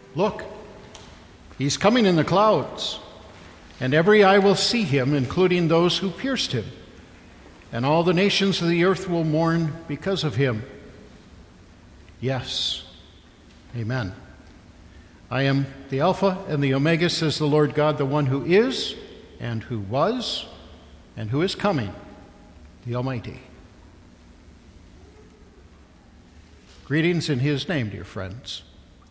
Look, he's coming in the clouds, and every eye will see him, including those who pierced him, and all the nations of the earth will mourn because of him. Yes, amen. I am the Alpha and the Omega, says the Lord God, the one who is, and who was, and who is coming, the Almighty. Greetings in his name, dear friends.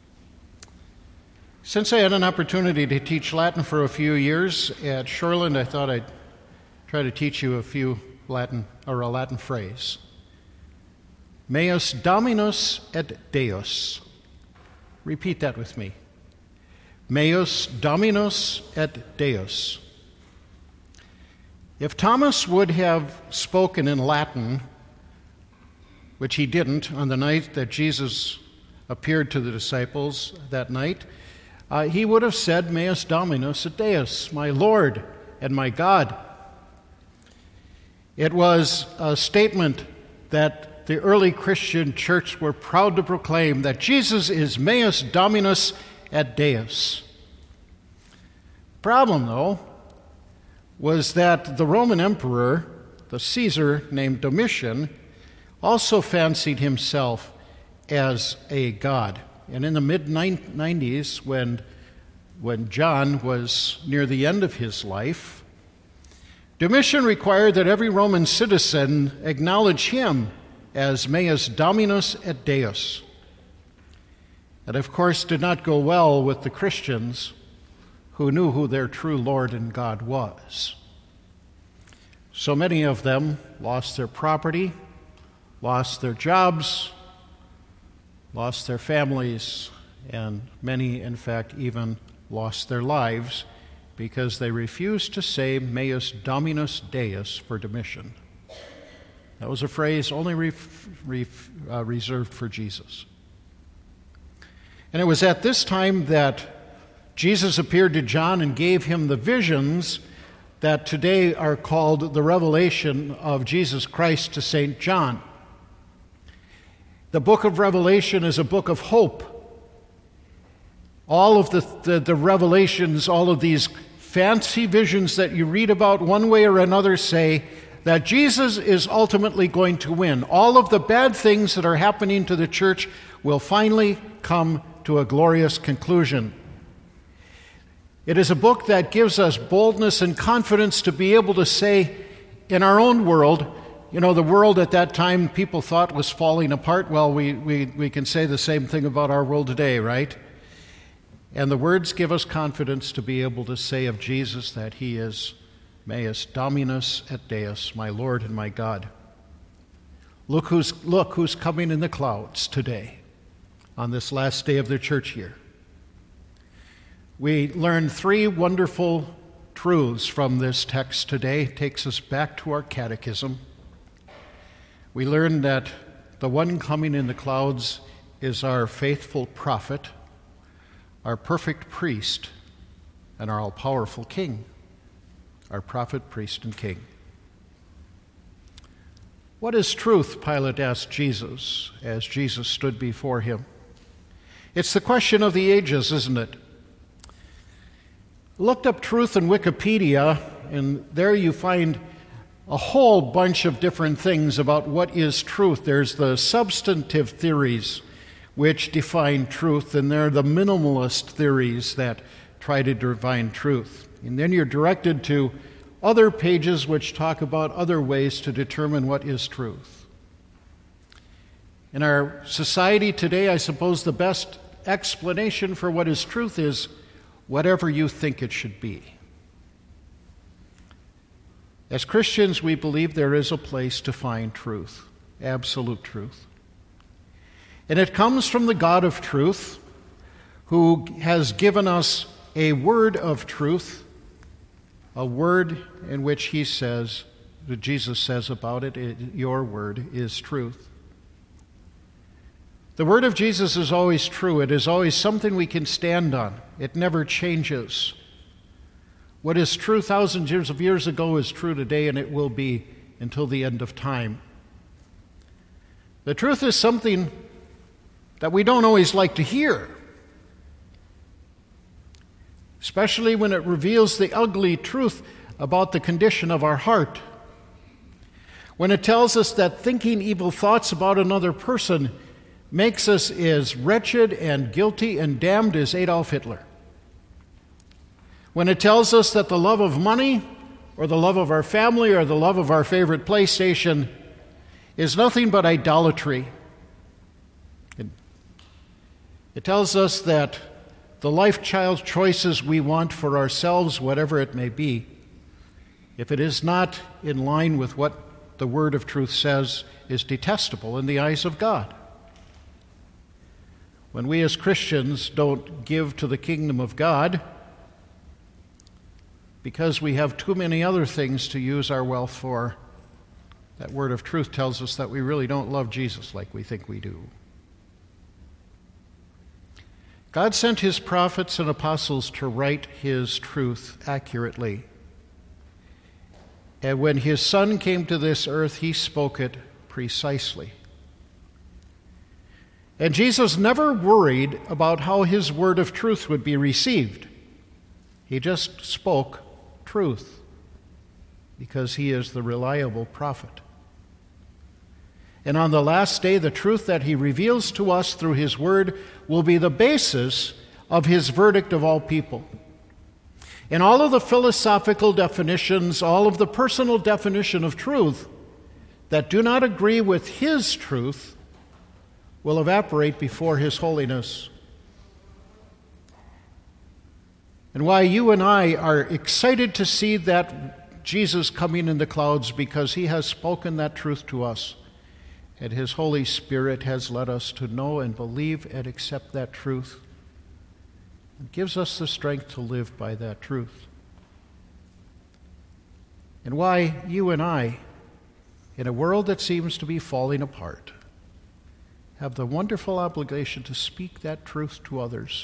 Since I had an opportunity to teach Latin for a few years at Shoreland, I thought I'd try to teach you a few Latin, or a Latin phrase. Meus Dominus et Deus. Repeat that with me. Meus Dominus et Deus. If Thomas would have spoken in Latin, which he didn't on the night that Jesus appeared to the disciples that night, he would have said, Meus Dominus et Deus, my Lord and my God. It was a statement that the early Christian church were proud to proclaim, that Jesus is Meus Dominus et Deus. Problem, though, was that the Roman emperor, the Caesar named Domitian, also fancied himself as a god. And in the mid-90s, when John was near the end of his life, Domitian required that every Roman citizen acknowledge him as Meus Dominus et Deus. That, of course, did not go well with the Christians who knew who their true Lord and God was. So many of them lost their property, lost their jobs, lost their families, and many, in fact, even lost their lives because they refused to say Meus Dominus Deus for Domitian. That was a phrase only reserved for Jesus. And it was at this time that Jesus appeared to John and gave him the visions that today are called the revelation of Jesus Christ to St. John. The book of Revelation is a book of hope. All of the revelations, all of these fancy visions that you read about one way or another say that Jesus is ultimately going to win. All of the bad things that are happening to the church will finally come to a glorious conclusion. It is a book that gives us boldness and confidence to be able to say in our own world, you know, the world at that time people thought was falling apart. Well, we can say the same thing about our world today, right? And the words give us confidence to be able to say of Jesus that he is Meus Dominus et Deus, my Lord and my God. Look who's coming in the clouds today on this last day of the church year. We learned three wonderful truths from this text today. It takes us back to our catechism. We learned that the one coming in the clouds is our faithful prophet, our perfect priest, and our all-powerful king, our prophet, priest, and king. What is truth? Pilate asked Jesus as Jesus stood before him. It's the question of the ages, isn't it? Looked up truth in Wikipedia, and there you find a whole bunch of different things about what is truth. There's the substantive theories which define truth, and there are the minimalist theories that try to define truth. And then you're directed to other pages which talk about other ways to determine what is truth. In our society today, I suppose the best explanation for what is truth is whatever you think it should be. As Christians, we believe there is a place to find truth, absolute truth. And it comes from the God of truth, who has given us a word of truth, a word in which he says, that Jesus says about it, your word is truth. The word of Jesus is always true. It is always something we can stand on. It never changes. What is true thousands of years ago is true today, and it will be until the end of time. The truth is something that we don't always like to hear. especially when it reveals the ugly truth about the condition of our heart. When it tells us that thinking evil thoughts about another person makes us as wretched and guilty and damned as Adolf Hitler. When it tells us that the love of money or the love of our family or the love of our favorite PlayStation is nothing but idolatry. It tells us that the life child choices we want for ourselves, whatever it may be, if it is not in line with what the word of truth says, is detestable in the eyes of God. When we as Christians don't give to the kingdom of God because we have too many other things to use our wealth for, that word of truth tells us that we really don't love Jesus like we think we do. God sent his prophets and apostles to write his truth accurately. And when his Son came to this earth, he spoke it precisely. And Jesus never worried about how his word of truth would be received. He just spoke truth because he is the reliable prophet. And on the last day, the truth that he reveals to us through his word will be the basis of his verdict of all people. And all of the philosophical definitions, all of the personal definition of truth that do not agree with his truth will evaporate before his holiness. And why you and I are excited to see that Jesus coming in the clouds, because he has spoken that truth to us. And his Holy Spirit has led us to know and believe and accept that truth. It gives us the strength to live by that truth. And why you and I, in a world that seems to be falling apart, have the wonderful obligation to speak that truth to others.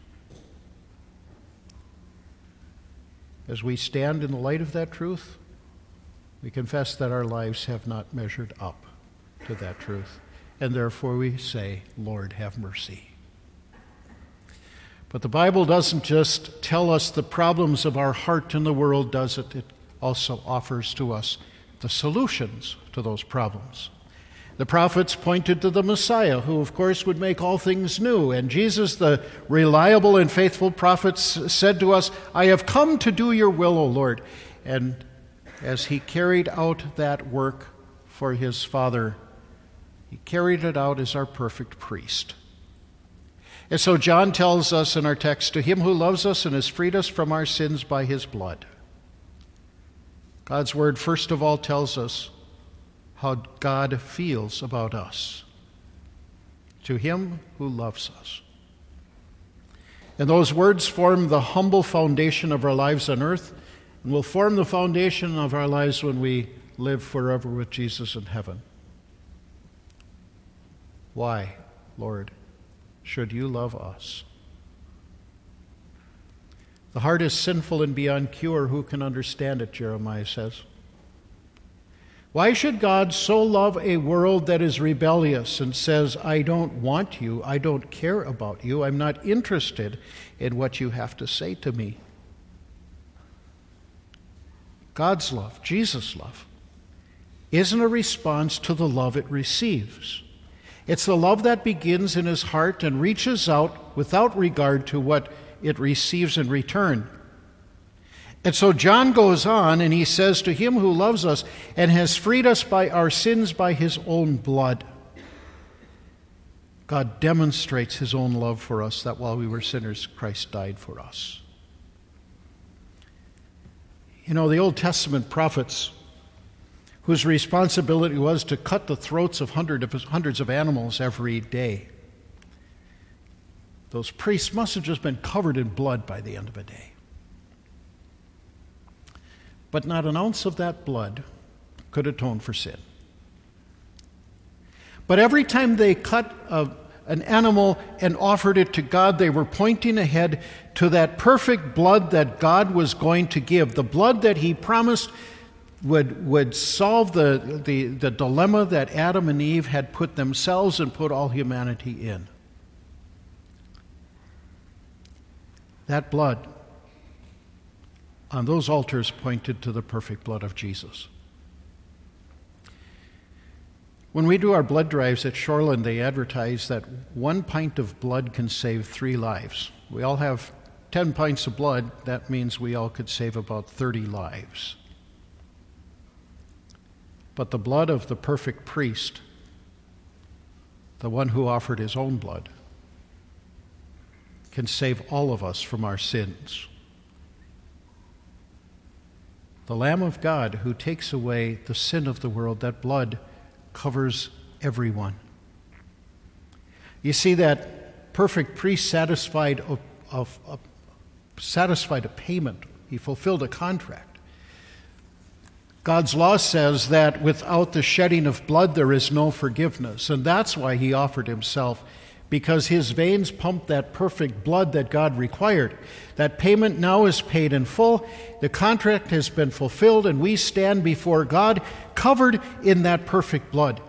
As we stand in the light of that truth, we confess that our lives have not measured up to that truth. And therefore we say, Lord, have mercy. But the Bible doesn't just tell us the problems of our heart in the world, does it? It also offers to us the solutions to those problems. The prophets pointed to the Messiah, who of course would make all things new. And Jesus, the reliable and faithful prophet, said to us, I have come to do your will, O Lord. And as he carried out that work for his Father, he carried it out as our perfect priest. And so John tells us in our text, to him who loves us and has freed us from our sins by his blood. God's word, first of all, tells us how God feels about us. To him who loves us. And those words form the humble foundation of our lives on earth, and will form the foundation of our lives when we live forever with Jesus in heaven. Why, Lord, should you love us? The heart is sinful and beyond cure. Who can understand it, Jeremiah says. Why should God so love a world that is rebellious and says, I don't want you, I don't care about you, I'm not interested in what you have to say to me? God's love, Jesus' love, isn't a response to the love it receives. It's the love that begins in his heart and reaches out without regard to what it receives in return. And so John goes on and he says, to him who loves us and has freed us by our sins by his own blood. God demonstrates his own love for us, that while we were sinners, Christ died for us. You know, the Old Testament prophets, whose responsibility was to cut the throats of hundreds of animals every day, those priests must have just been covered in blood by the end of the day. But not an ounce of that blood could atone for sin. But every time they cut an animal and offered it to God, they were pointing ahead to that perfect blood that God was going to give, the blood that he promised would solve the dilemma that Adam and Eve had put themselves and put all humanity in. That blood on those altars pointed to the perfect blood of Jesus. When we do our blood drives at Shoreland, they advertise that 1 pint of blood can save 3 lives. We all have 10 pints of blood. That means we all could save about 30 lives. But the blood of the perfect priest, the one who offered his own blood, can save all of us from our sins. The Lamb of God who takes away the sin of the world, that blood covers everyone. You see, that perfect priest satisfied a payment. He fulfilled a contract. God's law says that without the shedding of blood there is no forgiveness, and that's why he offered himself, because his veins pumped that perfect blood that God required. That payment now is paid in full. The contract has been fulfilled, and we stand before God covered in that perfect blood.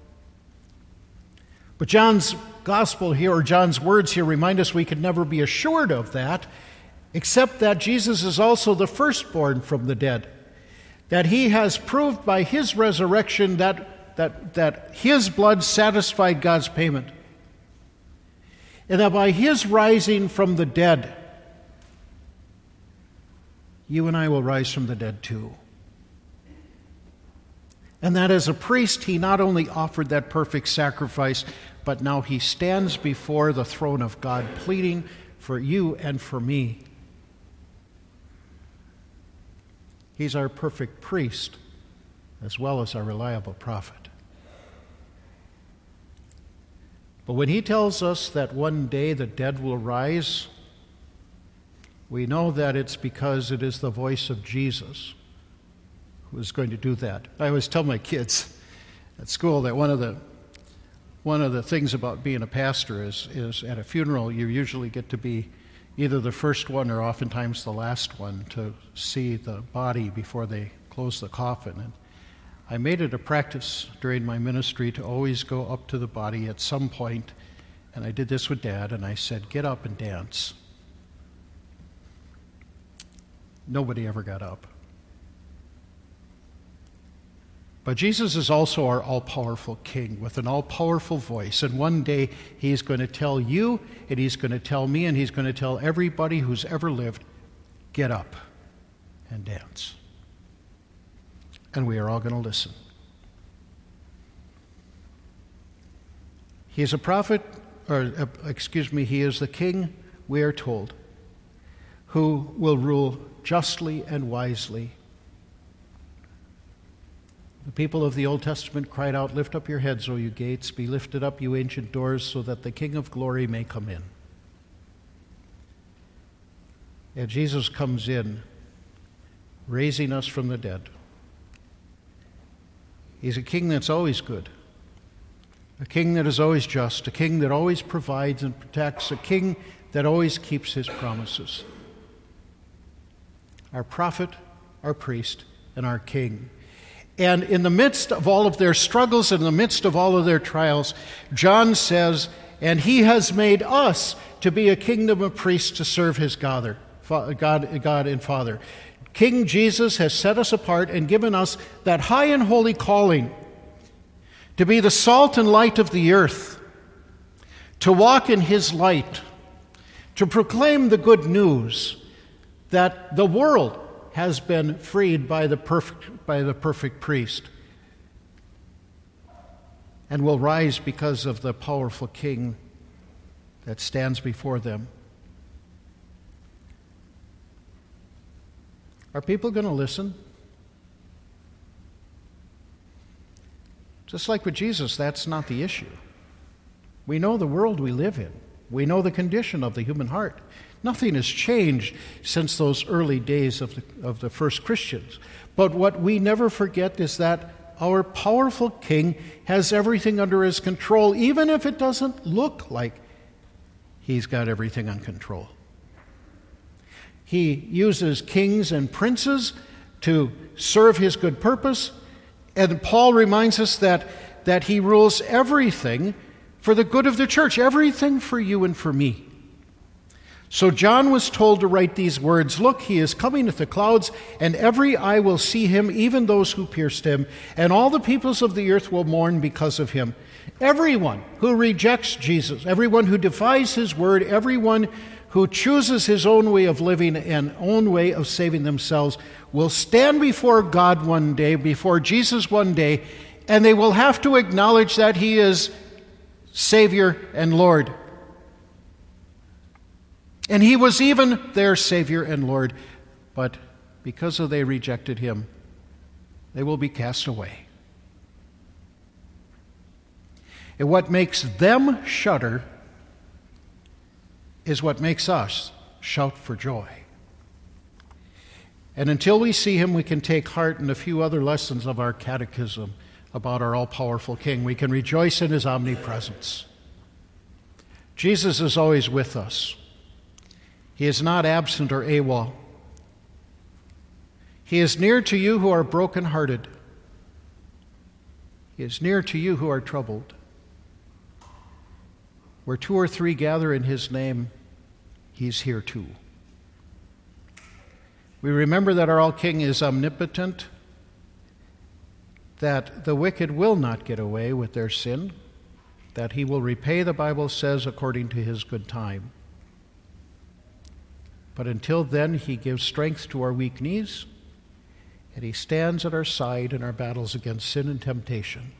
But John's gospel here, or John's words here, remind us we can never be assured of that, except that Jesus is also the firstborn from the dead, that he has proved by his resurrection that his blood satisfied God's payment, and that by his rising from the dead, you and I will rise from the dead too. And that as a priest, he not only offered that perfect sacrifice, but now he stands before the throne of God pleading for you and for me. He's our perfect priest as well as our reliable prophet. But when he tells us that one day the dead will rise, we know that it's because it is the voice of Jesus who is going to do that. I always tell my kids at school that one of the things about being a pastor is at a funeral you usually get to be either the first one or oftentimes the last one to see the body before they close the coffin. And I made it a practice during my ministry to always go up to the body at some point, and I did this with Dad, and I said, "Get up and dance." Nobody ever got up. But Jesus is also our all-powerful King with an all-powerful voice, and one day he's going to tell you, and he's going to tell me, and he's going to tell everybody who's ever lived, "Get up and dance." And we are all going to listen. He is a prophet, he is the king, we are told, who will rule justly and wisely. The people of the Old Testament cried out, "Lift up your heads, O you gates, be lifted up, you ancient doors, so that the King of glory may come in." And Jesus comes in, raising us from the dead. He's a king that's always good, a king that is always just, a king that always provides and protects, a king that always keeps his promises. Our prophet, our priest, and our king. And in the midst of all of their struggles, in the midst of all of their trials, John says, "And he has made us to be a kingdom of priests to serve his God and Father." King Jesus has set us apart and given us that high and holy calling to be the salt and light of the earth, to walk in his light, to proclaim the good news that the world has been freed by the perfect priest and will rise because of the powerful king that stands before them. Are people going to listen? Just like with Jesus, that's not the issue. We know the world we live in. We know the condition of the human heart. Nothing has changed since those early days of the first Christians. But what we never forget is that our powerful King has everything under his control, even if it doesn't look like he's got everything under control. He uses kings and princes to serve his good purpose, and Paul reminds us that he rules everything for the good of the church, everything for you and for me. So John was told to write these words, "Look, he is coming with the clouds, and every eye will see him, even those who pierced him, and all the peoples of the earth will mourn because of him." Everyone who rejects Jesus, everyone who defies his word, everyone who chooses his own way of living and own way of saving themselves will stand before God one day, before Jesus one day, and they will have to acknowledge that he is Savior and Lord. And he was even their Savior and Lord, but because they rejected him, they will be cast away. And what makes them shudder is what makes us shout for joy. And until we see him, we can take heart in a few other lessons of our catechism about our all-powerful King. We can rejoice in his omnipresence. Jesus is always with us. He is not absent or AWOL. He is near to you who are brokenhearted. He is near to you who are troubled. Where two or three gather in his name, he's here too. We remember that our all-King is omnipotent, that the wicked will not get away with their sin, that he will repay, the Bible says, according to his good time. But until then, he gives strength to our weak knees, and he stands at our side in our battles against sin and temptation.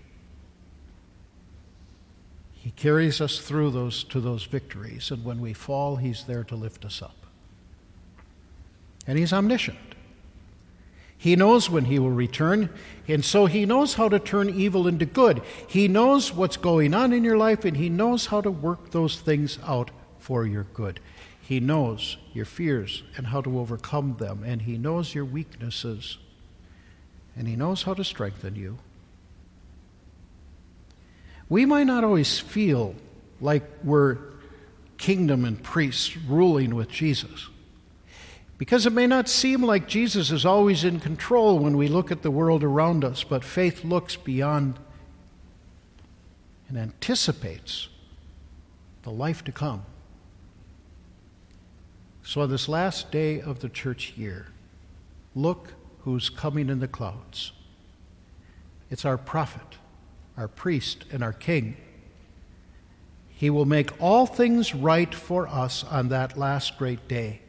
He carries us through those victories, and when we fall, he's there to lift us up. And he's omniscient. He knows when he will return, and so he knows how to turn evil into good. He knows what's going on in your life, and he knows how to work those things out for your good. He knows your fears and how to overcome them, and he knows your weaknesses, and he knows how to strengthen you. We might not always feel like we're kingdom and priests ruling with Jesus, because it may not seem like Jesus is always in control when we look at the world around us, but faith looks beyond and anticipates the life to come. So on this last day of the church year, look who's coming in the clouds. It's our prophet, our priest, and our king. He will make all things right for us on that last great day.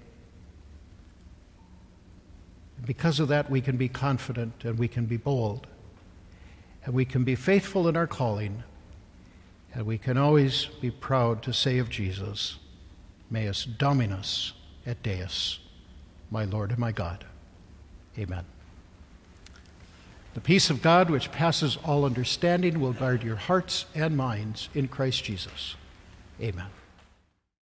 Because of that, we can be confident and we can be bold, and we can be faithful in our calling, and we can always be proud to say of Jesus, "Meus Dominus et Deus," my Lord and my God. Amen. The peace of God, which passes all understanding, will guard your hearts and minds in Christ Jesus. Amen.